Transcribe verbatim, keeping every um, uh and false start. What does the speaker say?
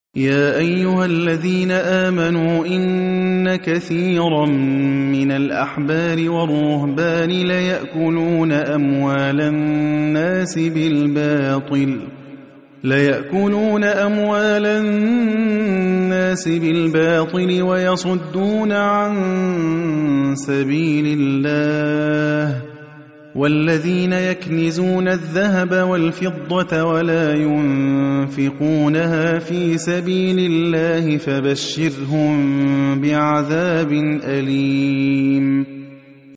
يا أيها الذين آمنوا إن كثيرا من الأحبار والرهبان ليأكلون أموال الناس بالباطل ليأكلون أموال الناس بالباطل ويصدون عن سبيل الله والذين يكنزون الذهب والفضة ولا ينفقونها في سبيل الله فبشرهم بعذاب أليم